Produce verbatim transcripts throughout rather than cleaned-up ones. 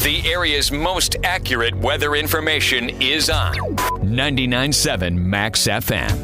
The area's most accurate weather information is on ninety-nine point seven Max F M.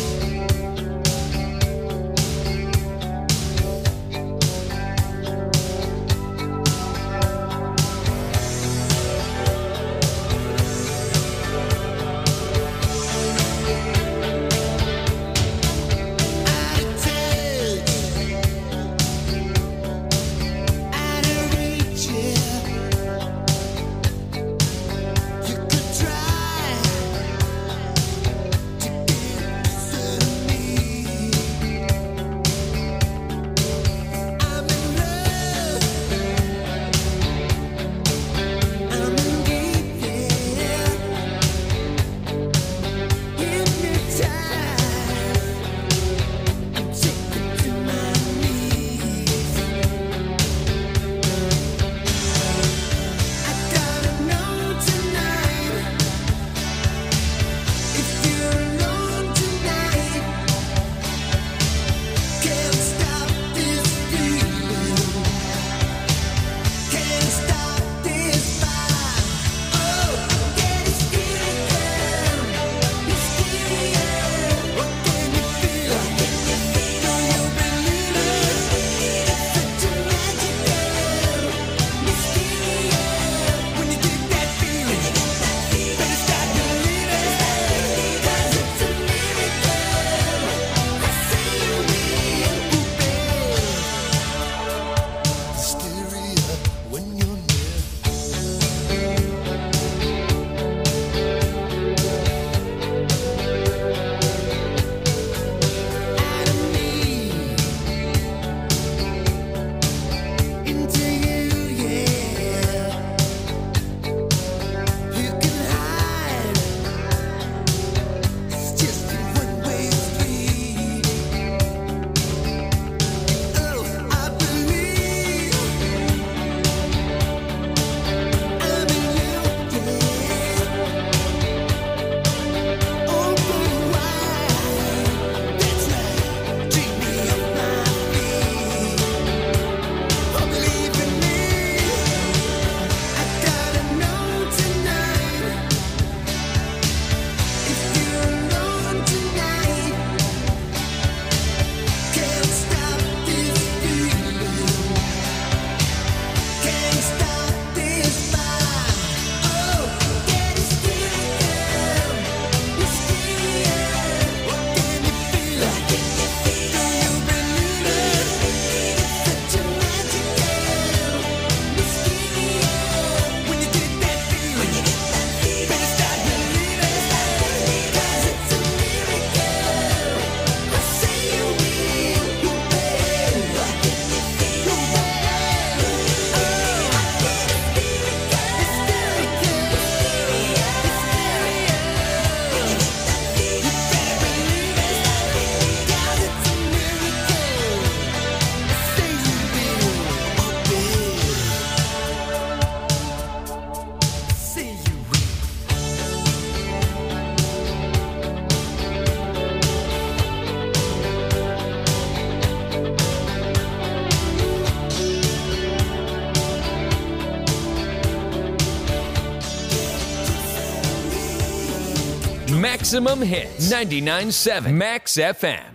Maximum Hits, ninety-nine point seven Max F M.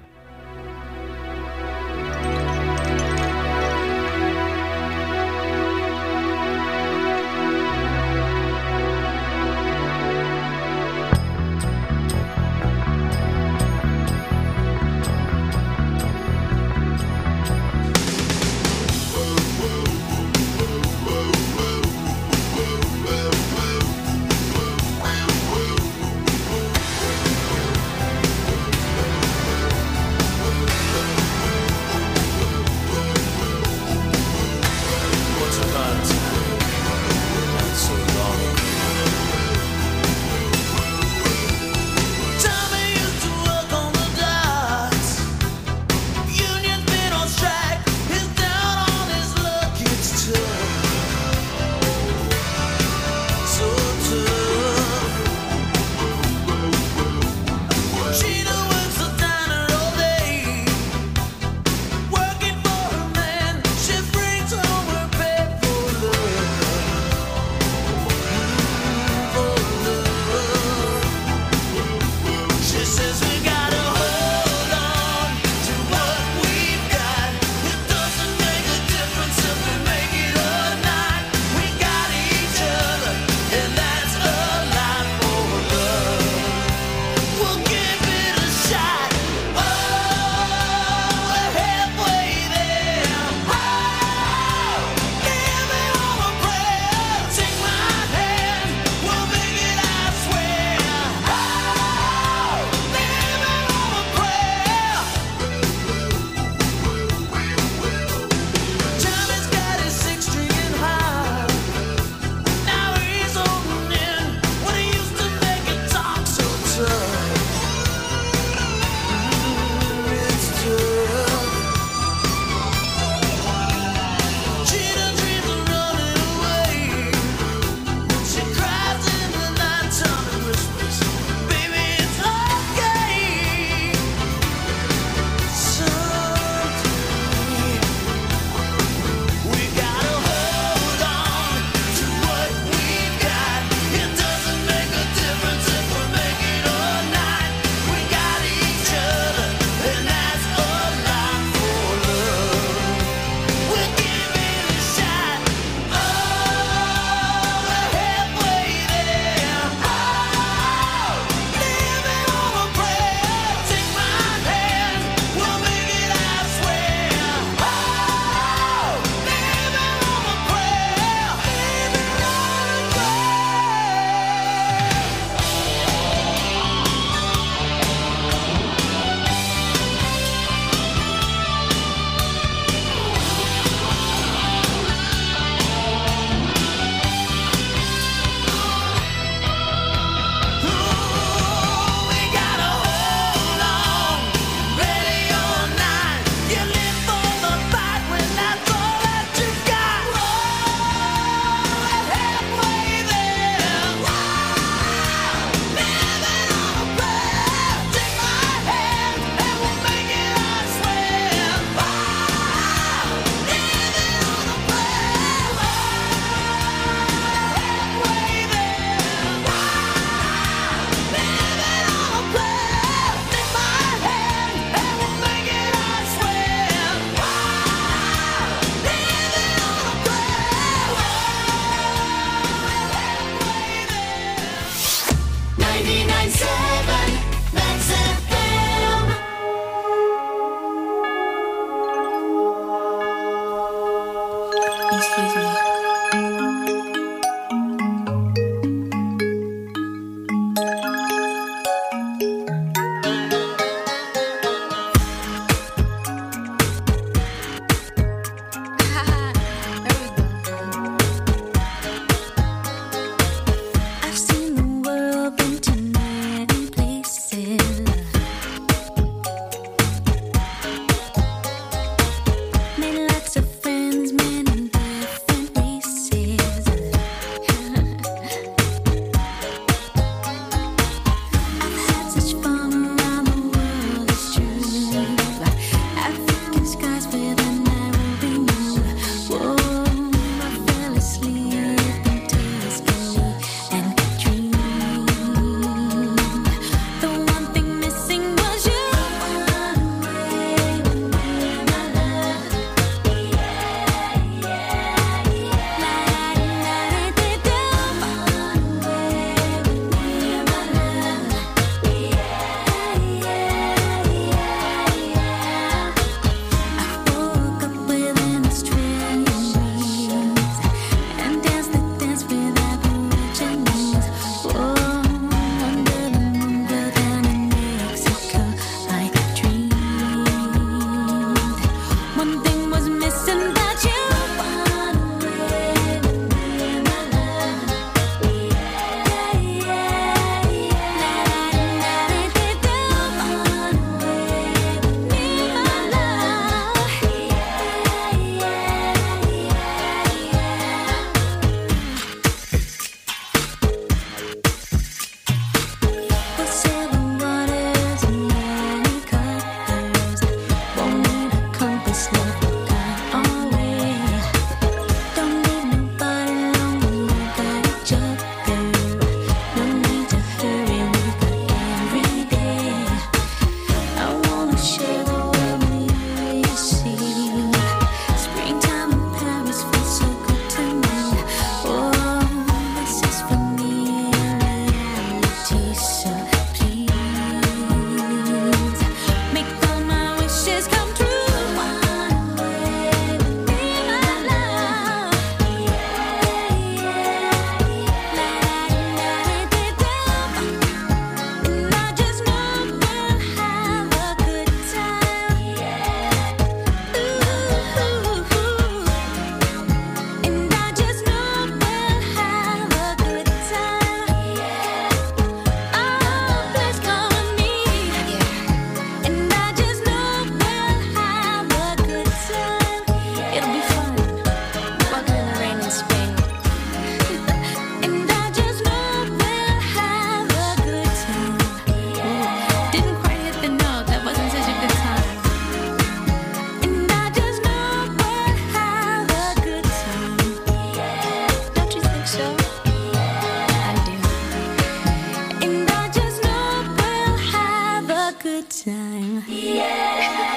time. Yeah.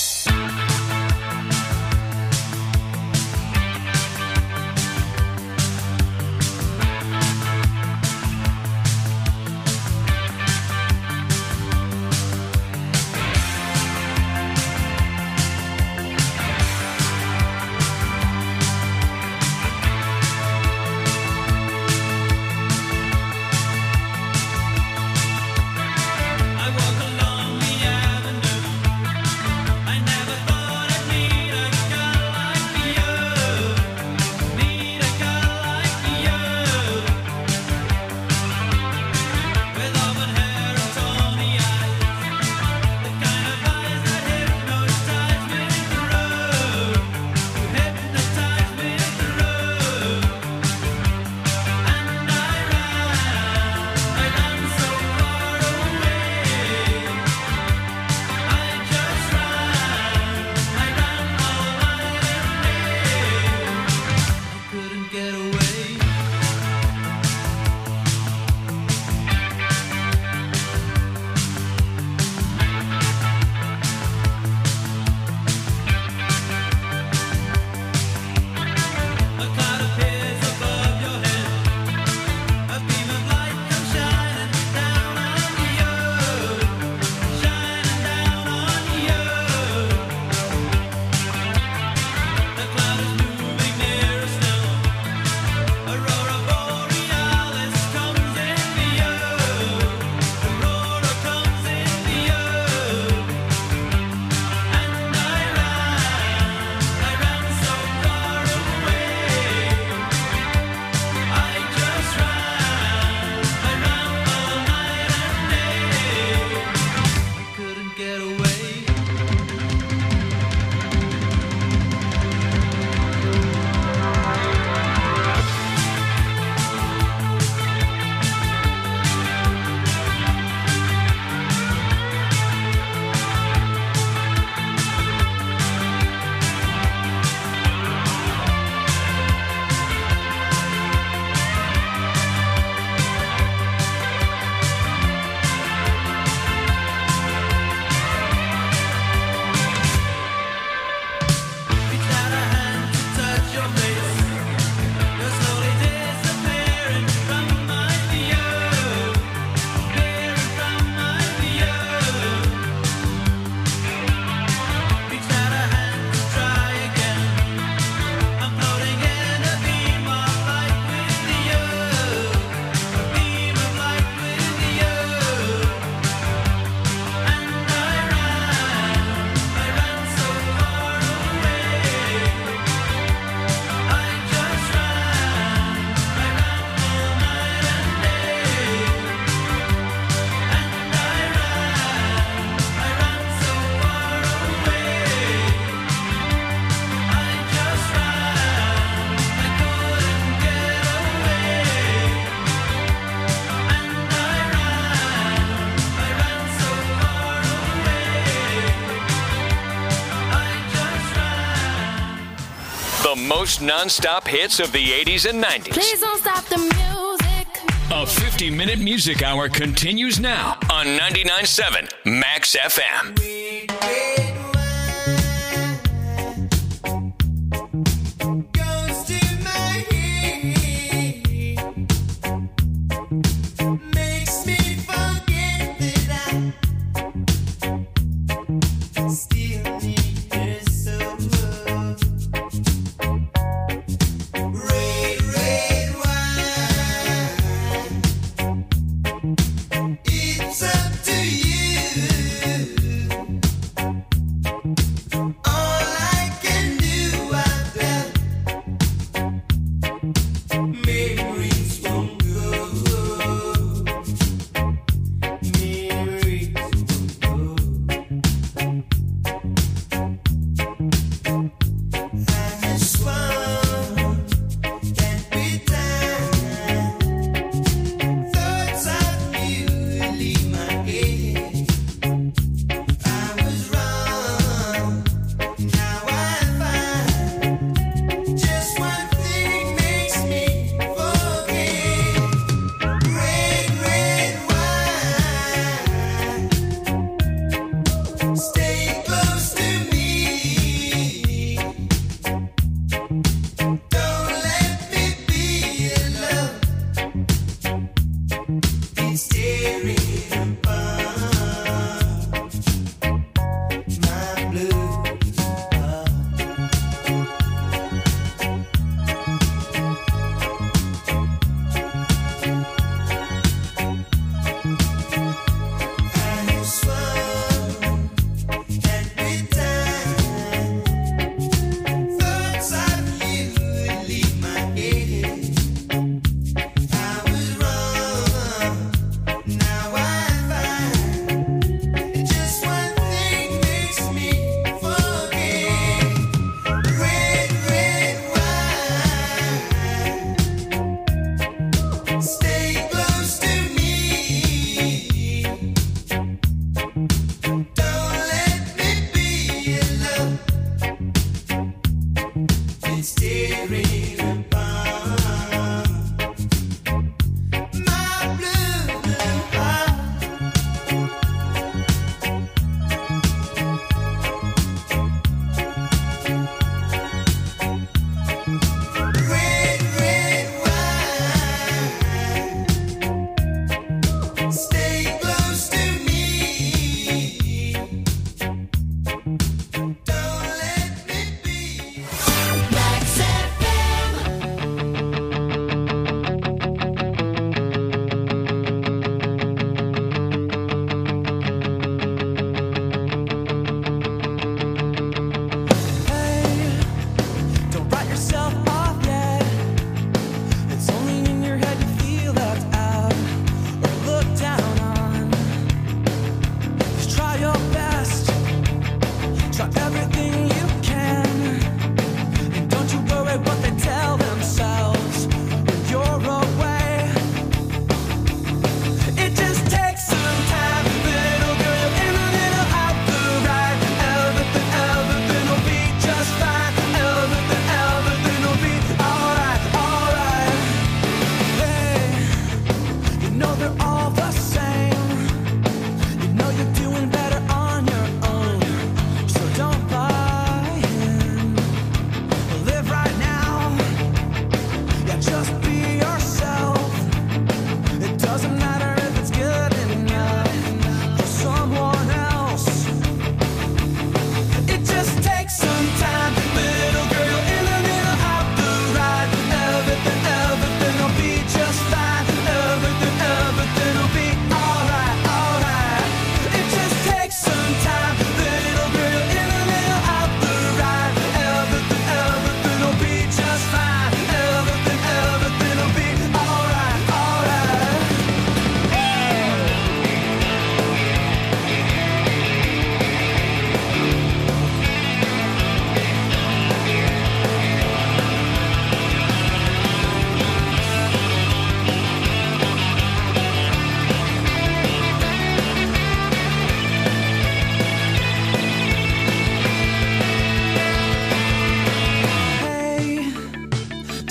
Most non-stop hits of the eighties and nineties. Please don't stop the music. A fifty-minute music hour continues now on ninety-nine point seven Max F M. It's up to you.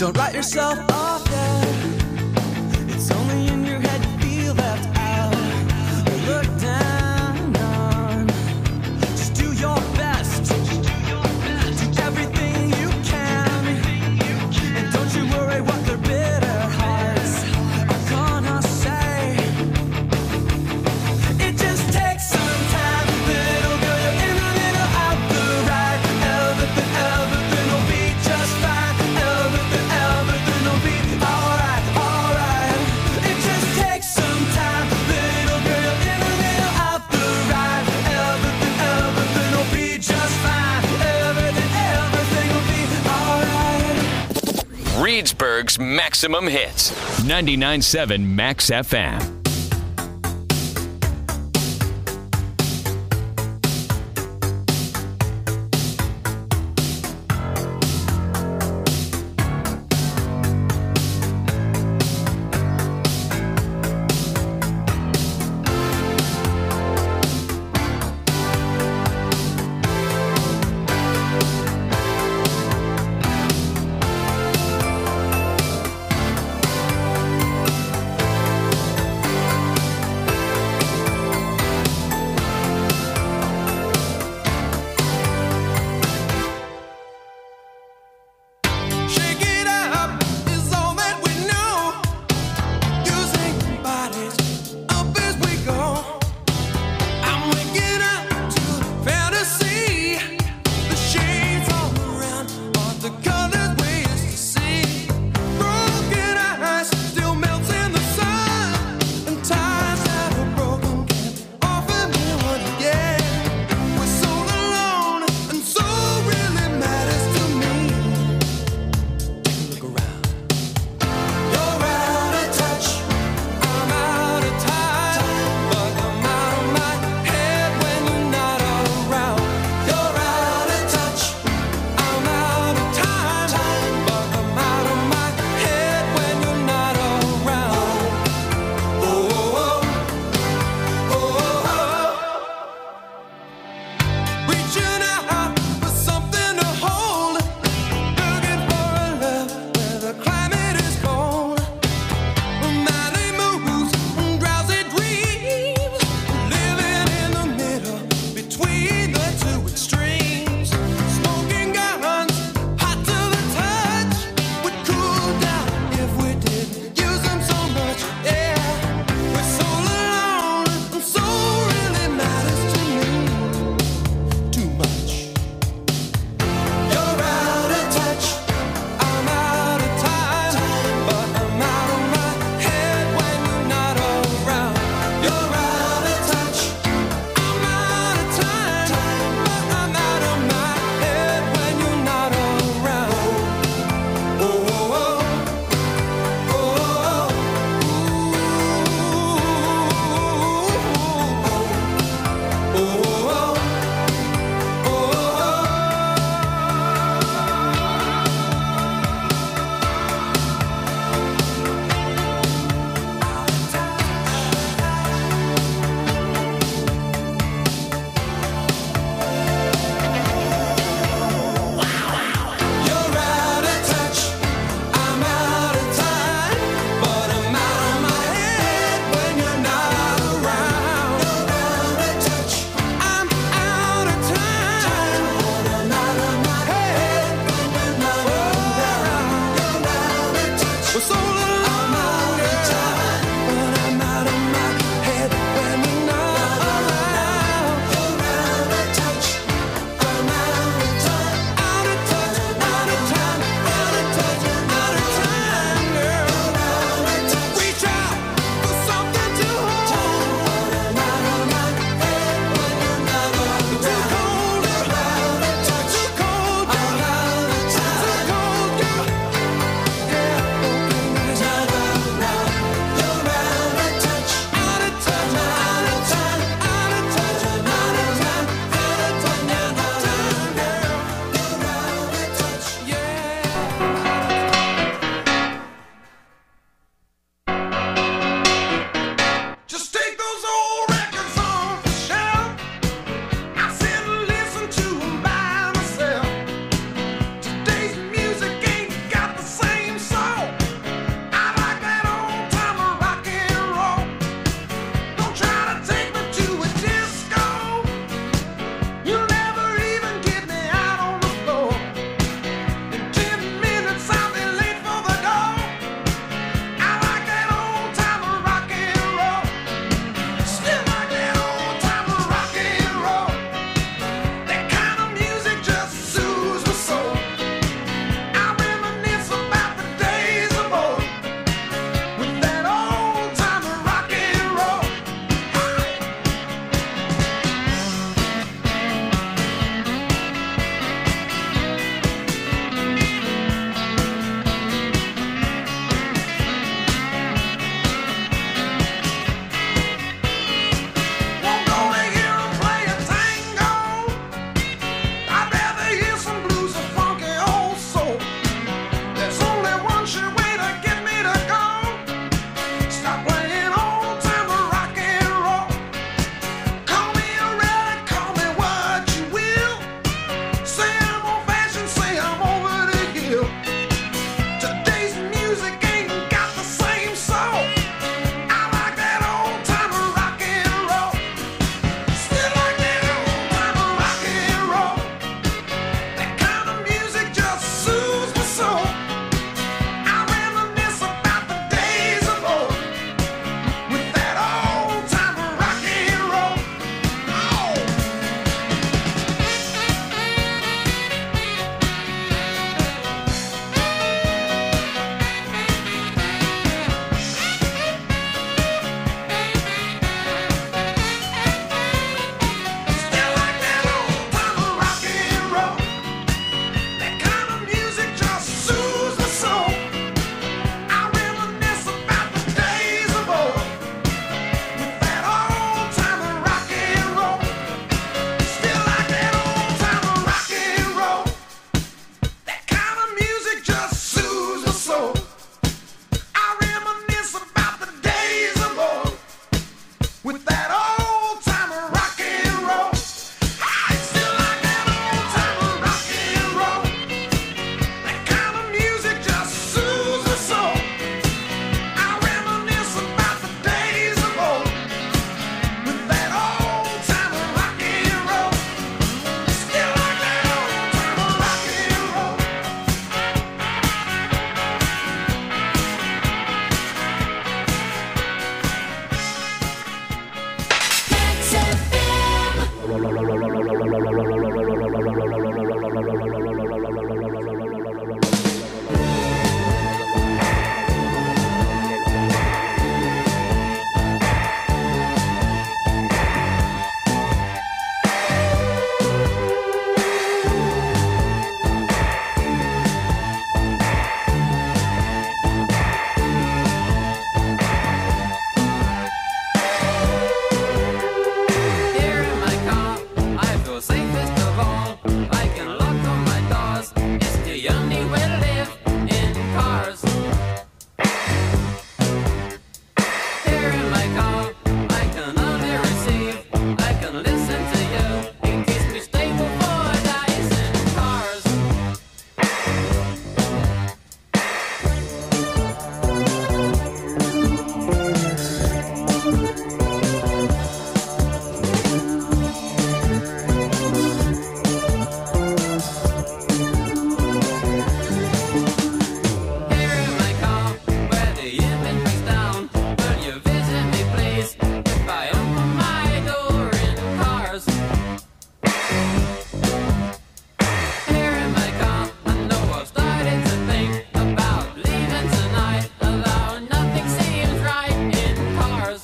Don't write yourself off yet. It's only in your head you feel left out or looked down on. Just do your best. Do everything you can. And don't you worry what their bitter hearts are gonna say. It just takes some time, little girl. You're in the middle of the ride. Everything, everything will be just fine. Everything, everything will be alright, alright. It just takes some time, little girl. You're in the middle of the ride. Everything, everything will be just fine. Everything, everything will be alright. Reedsburg's Maximum Hits. ninety-nine point seven Max F M. you're safest of all. I can lock on my doors. It's the only way to live in cars. Here in my car, I can only receive. I can listen to you. It keeps me stable for days in cars. Here in my car, where the image breaks down. Will you visit me, please? If I open my door in cars. Here in my car, I know I've started to think about leaving tonight, although nothing seems right in cars.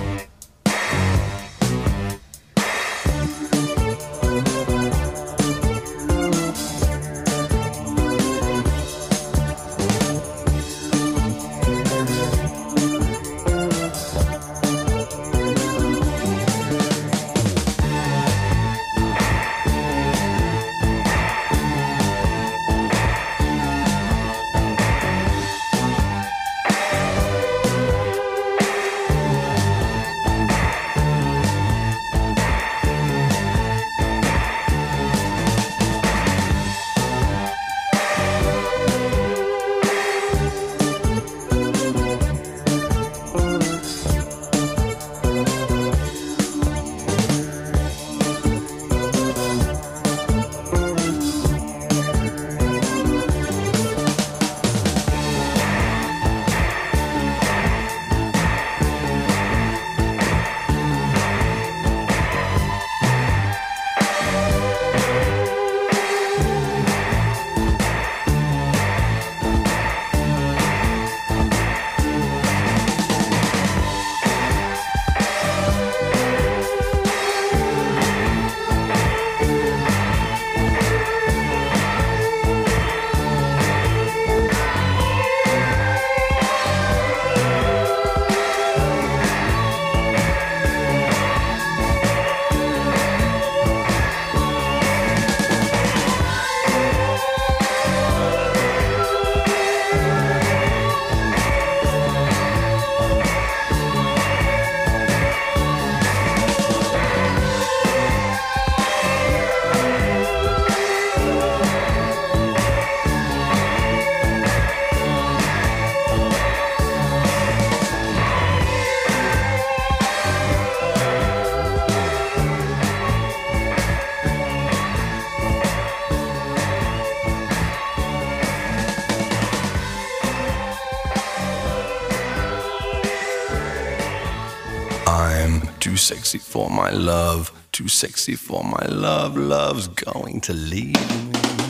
I'm too sexy for my love, too sexy for my love, love's going to leave me.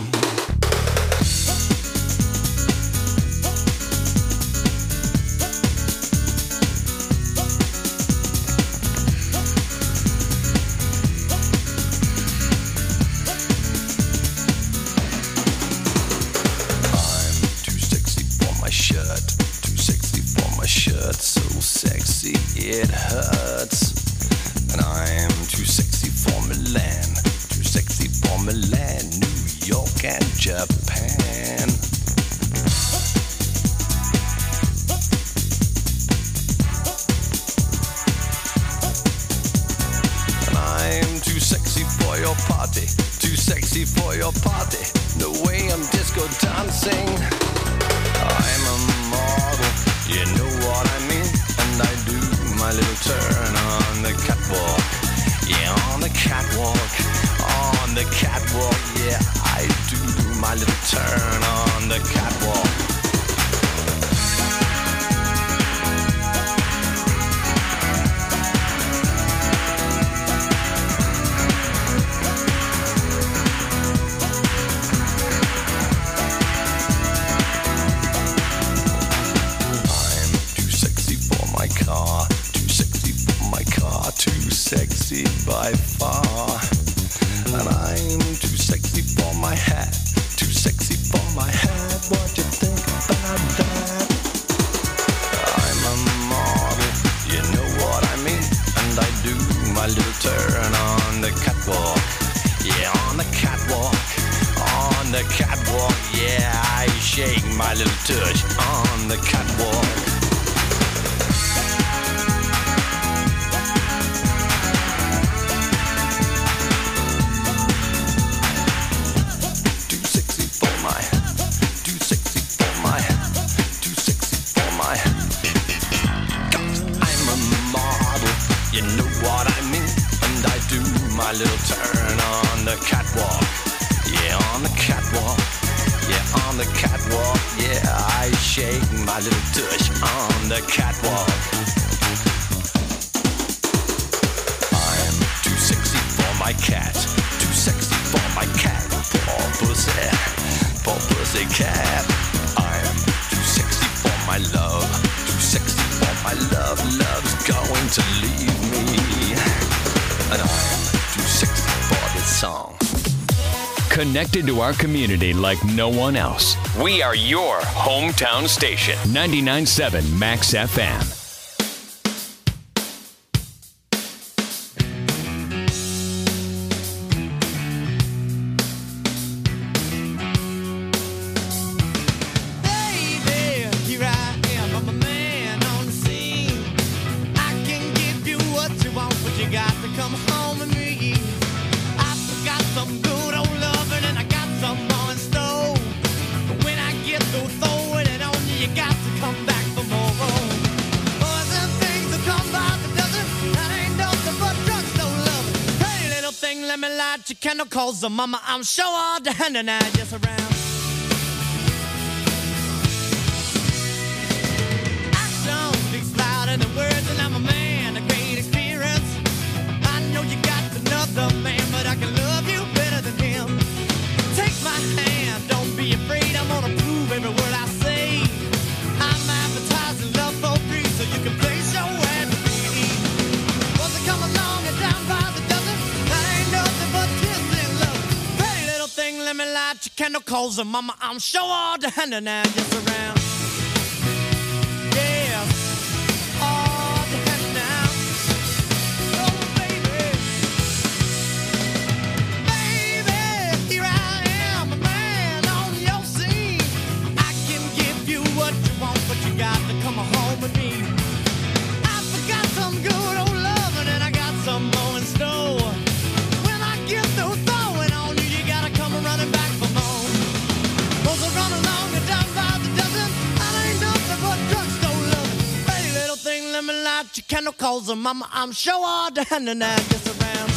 I'm too sexy for my shirt, too sexy for my shirt, so sexy it hurts. And I'm too sexy for Milan, too sexy for Milan, New York and Japan. And I'm too sexy for your party, too sexy for your party, no way I'm disco dancing. I'm a model, you know what I mean, and I do my little turn on the catwalk. Yeah, on the catwalk, on the catwalk. Yeah, I do my little turn on the catwalk. I'm too sexy for my car, too sexy for my car, too sexy by far. And I'm too sexy for my hat, too sexy for my hat. What you think about that? I'm a model, you know what I mean, and I do my little turn on the catwalk. shake my little tush on the catwalk. Too sexy for my, too sexy for my, too sexy for my. 'Cause I'm a model, you know what I mean. And I do my little turn on the catwalk. Yeah, on the catwalk. Yeah, on the catwalk. Yeah, I shake my little tush on the catwalk. I'm too sexy for my cat. Too sexy for my cat. Poor pussy. Poor pussy cat. I'm too sexy for my love. Too sexy for my love. Love's going to leave me. And I'm too sexy for this song. Connected to our community like no one else. We are your hometown station. ninety-nine point seven Max F M. Baby, here I am, I'm a man on the scene. I can give you what you want, but you got to come home with me. I got some good old loving and I got some more in store. But when I get through throwing it on you, you got to come back for more. Boys and things that come by the dozen, that ain't nothing but drugstore love. Hey, little thing, let me light your candle, cause the mama, I'm sure all the hand and I just around. Action speaks louder than words, and I'm a man, a great experience. I know you got another man, but I can love you better than him. Take my hand, don't be afraid, I'm gonna prove every word I say. I'm advertising love for free, so you can place your ad with me. Was it come along and down by the dozen? That ain't nothing but kiss and love. Hey, little thing, let me light your candle, cause the mama, I'm sure all the hand and I just around. Yeah, all the hand now. Oh, baby. Baby, here I am, a man on your scene. I can give you what you want, but you got to come home with me. I forgot some good old loving and I got some more in store. When I get through throwing on you, you gotta come running back for more. Those are run along and down by the dozen. That ain't nothing but drugstore loving. Hey, little thing, let me light your candle, cause the mama, I'm sure all the hand and I just around.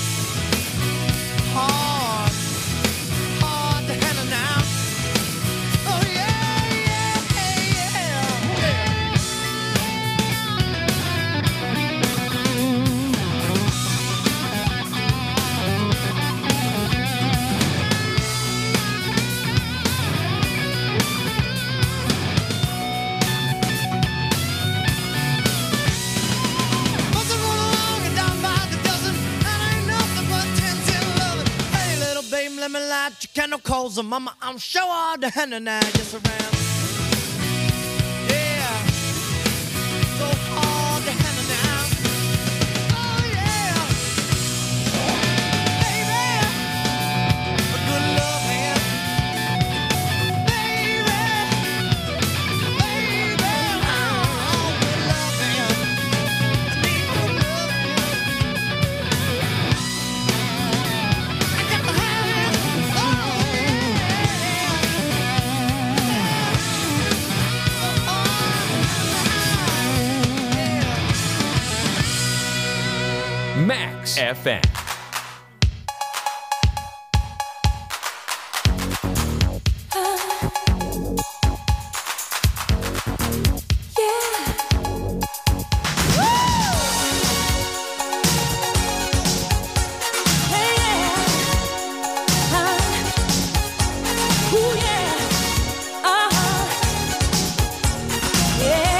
Hard, hard to handle now. Oh yeah, yeah, yeah, yeah. Must have run along and down by the dozen. That ain't nothing but ten, ten loving. Hey, little babe, let me light your candle, cause the mama, I'm sure all the hand and I just around. Yeah, so hard to handle now. Oh yeah, baby, a good love hand. Baby, baby, oh, good love hand. I need good love hand. I got to have it. Oh yeah. Max F M.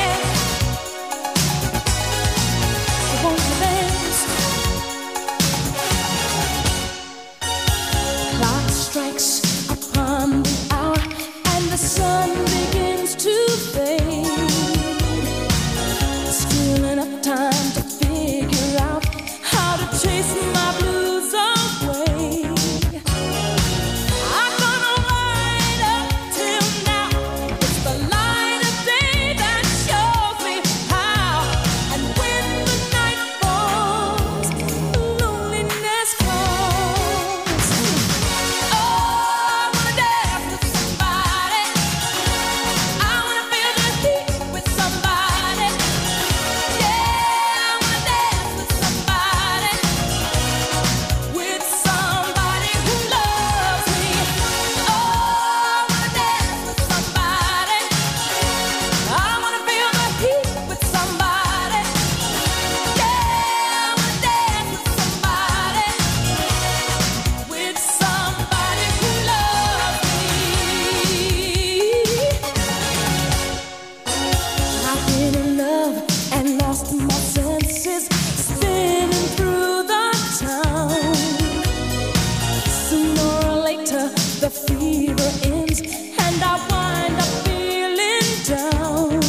Won't you dance? the fever ends and I wind up feeling down.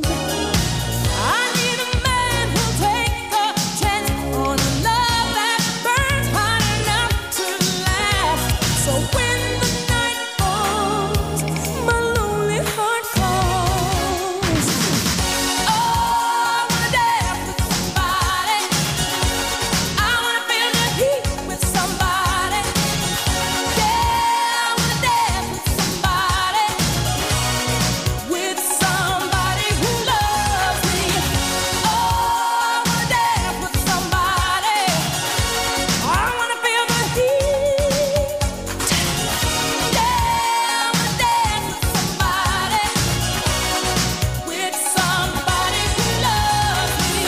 I need a man who'll take a chance on a love that burns hot enough to last. So when the night falls, my lonely heart calls. Oh, I wanna dance with somebody. I wanna feel the heat with somebody. Yeah, I wanna dance with somebody. With somebody who loves me. Oh, I wanna dance with somebody. I wanna feel the heat. Yeah, I wanna dance with somebody. With somebody who loves me.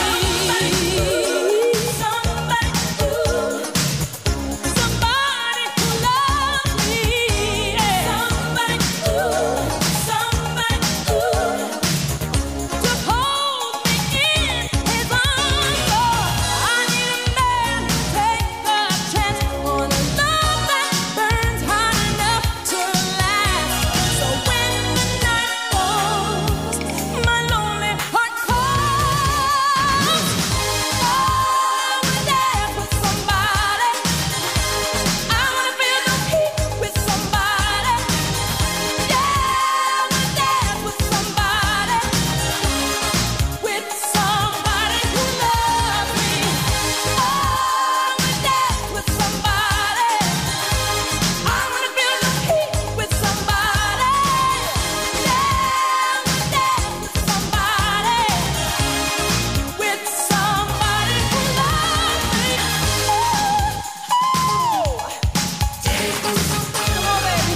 Somebody who, somebody who loves me. Somebody who, somebody who, to hold me in his arms. Oh, I need a man who takes a chance on a love that burns hot enough to last. So when the night falls, my lonely heart calls. Oh, I wanna dance with somebody. I wanna feel the heat with somebody. Yeah, I wanna dance with somebody. With somebody who loves me. Oh, I wanna dance with somebody. I wanna feel the heat with somebody. Yeah, I wanna dance with somebody. With somebody who loves me. Come on, baby.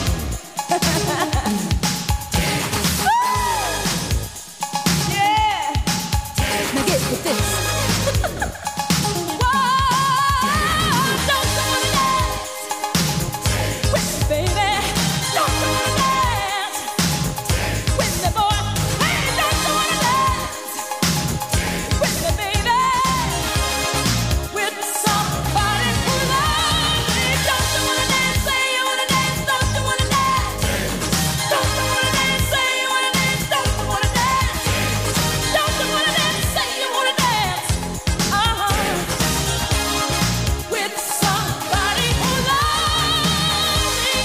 Yeah. Now get with this. Whoa, don't you wanna dance with me, baby? Don't you wanna dance with me, boy? Hey, don't you wanna dance with me, baby? With somebody who loves me. Don't you wanna dance? Say you wanna dance. Don't you wanna dance? Don't you wanna dance? Say you wanna dance. Don't you wanna dance? Don't you wanna dance? Say you wanna dance. Uh-huh. With somebody who loves me.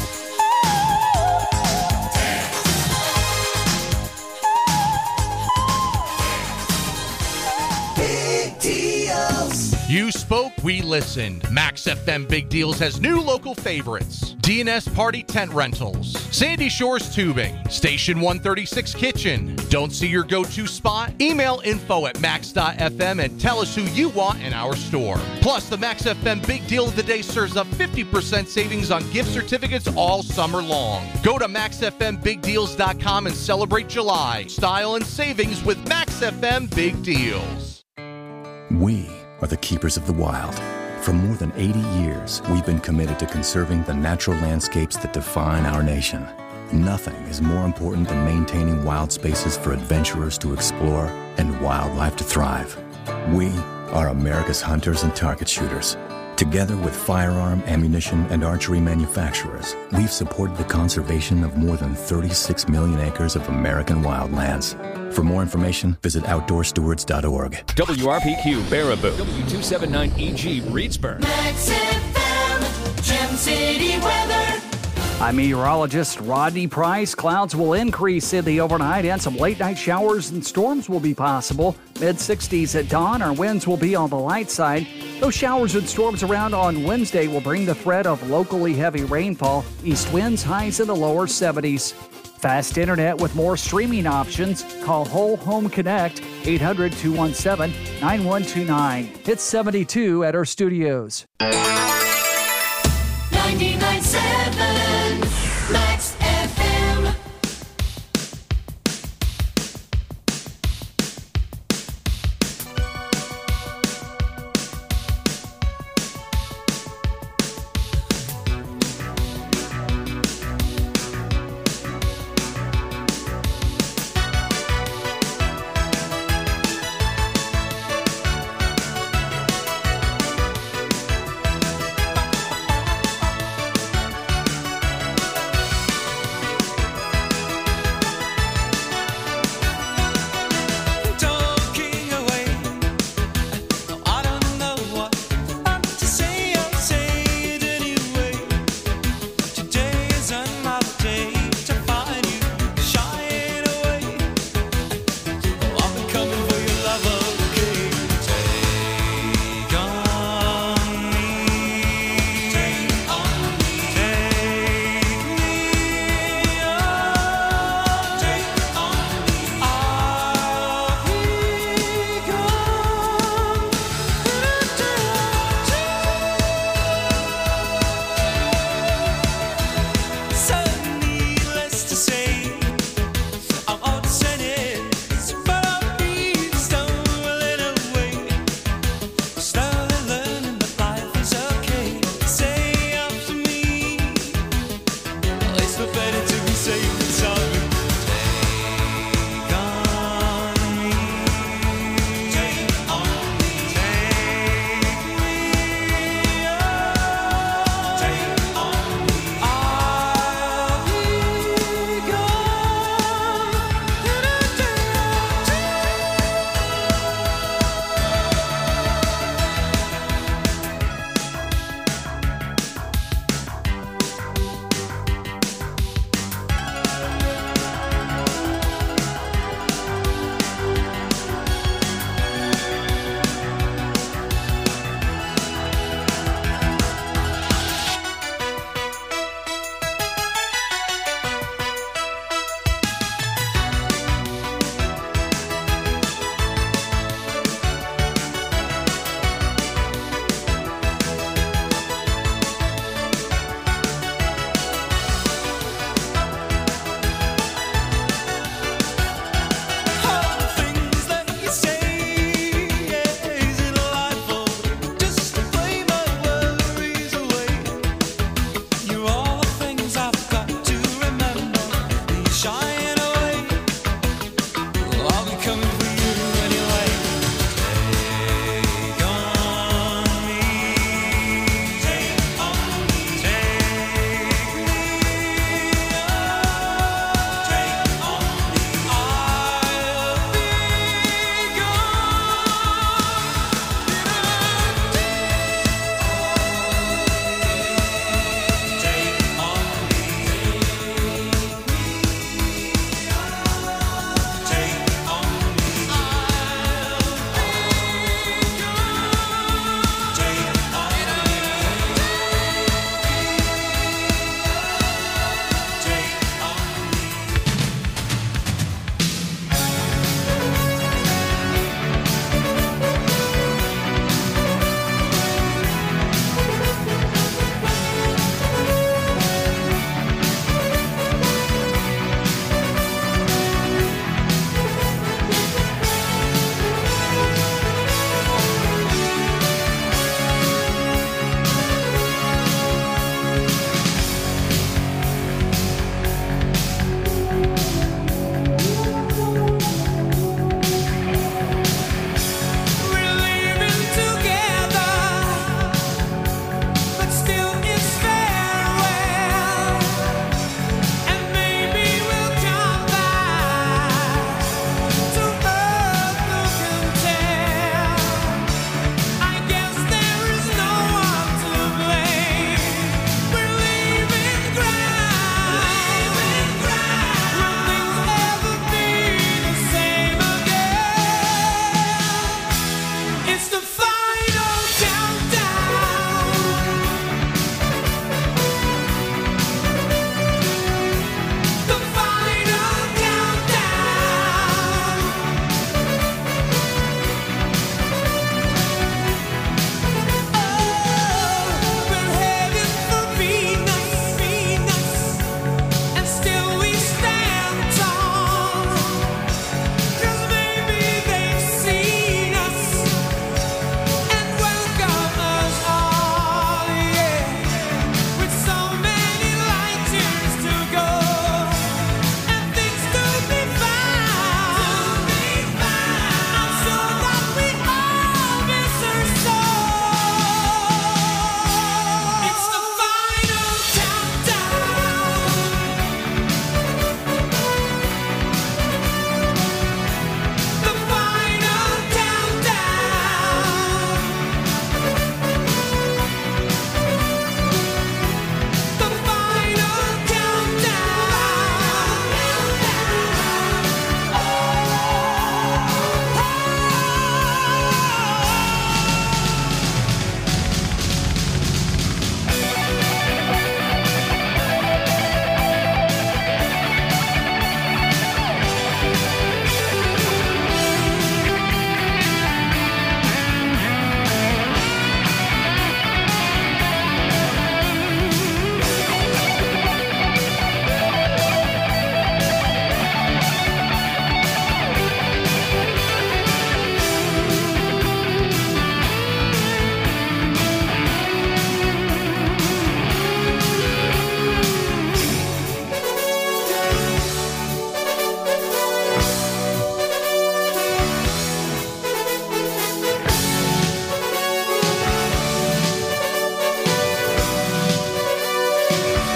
Big deals. You spoke, we listened. Max F M Big Deals has new local favorites. D and S Party Tent Rentals, Sandy Shores Tubing, Station one thirty-six Kitchen. Don't see your go-to spot? Email info at max dot f m and tell us who you want in our store. Plus, the Max F M Big Deal of the Day serves up fifty percent savings on gift certificates all summer long. Go to max f m big deals dot com and celebrate July. Style and savings with Max F M Big Deals. We are the keepers of the wild. For more than eighty years, we've been committed to conserving the natural landscapes that define our nation. Nothing is more important than maintaining wild spaces for adventurers to explore and wildlife to thrive. We are America's hunters and target shooters. Together with firearm, ammunition, and archery manufacturers, we've supported the conservation of more than thirty-six million acres of American wildlands. For more information, visit outdoor stewards dot org. W R P Q Baraboo, W two seventy-nine E G Reedsburg. Max F M, Gem City weather. I'm meteorologist Rodney Price. Clouds will increase in the overnight and some late night showers and storms will be possible. mid sixties at dawn. Our winds will be on the light side. Those showers and storms around on Wednesday will bring the threat of locally heavy rainfall. East winds highs in the lower seventies. Fast internet with more streaming options. Call Whole Home Connect, eight hundred, two one seven, nine one two nine. It's seventy-two at our studios. ninety-nine point seven Max F M.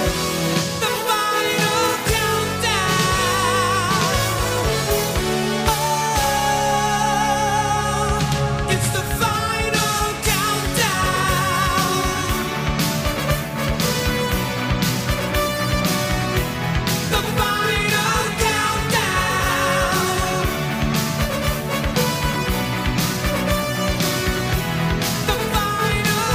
The final countdown. Oh, it's the final countdown. The final countdown. The final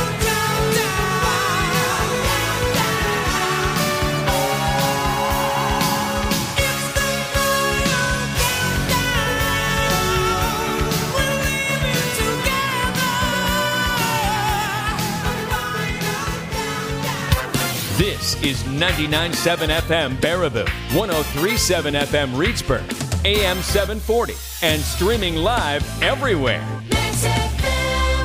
countdown. It's the final countdown. We're living together. The final countdown. This is ninety-nine point seven F M Baraboo, one oh three point seven F M Reedsburg, A M seven forty, and streaming live everywhere. Max F M.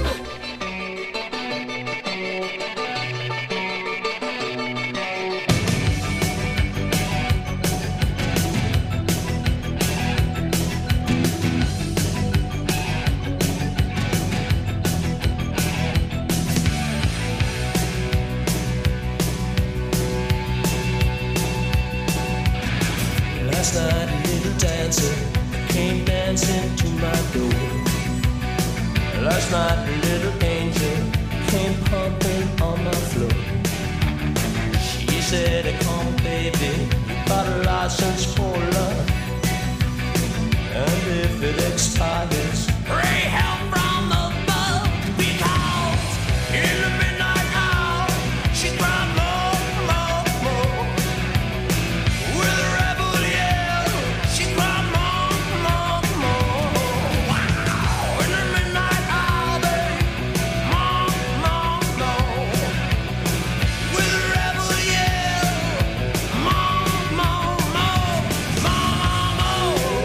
Last night a little dancer came dancing to my door. Last night a little angel came pumping on my floor. She said, come baby, you got a license for love. And if it expires, pray help from above. Because in the midnight hour, she cried more, more, more. With a rebel yell, she cried more, more, more. Wow! In the midnight hour, babe, more, more, more. With a rebel yell, more, more, more, more, more.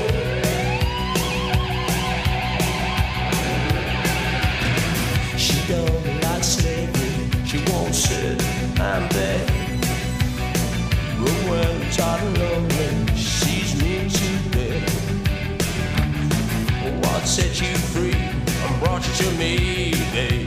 She don't like slavery, she won't sit and beg. But when it's hot and lonely, she sees me today. What set you free and brought you to me, babe?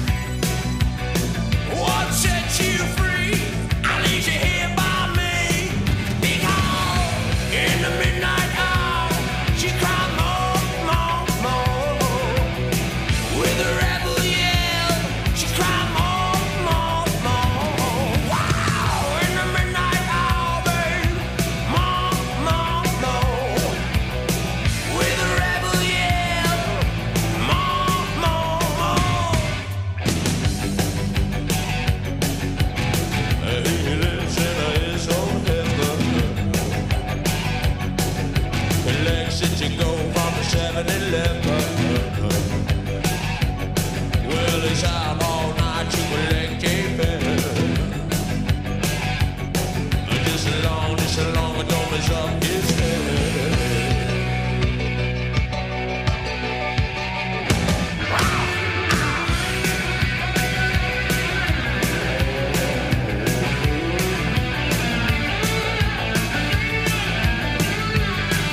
What set you free? I leave you here by me. Because in the midnight hour, she cried more, more, more. With a rebel yell, she cried more, more, more. Wow! In the midnight hour, babe, more, more, more. With a rebel yell, more, more, more. He lives in his own heaven. He likes it to go from the seven eleven.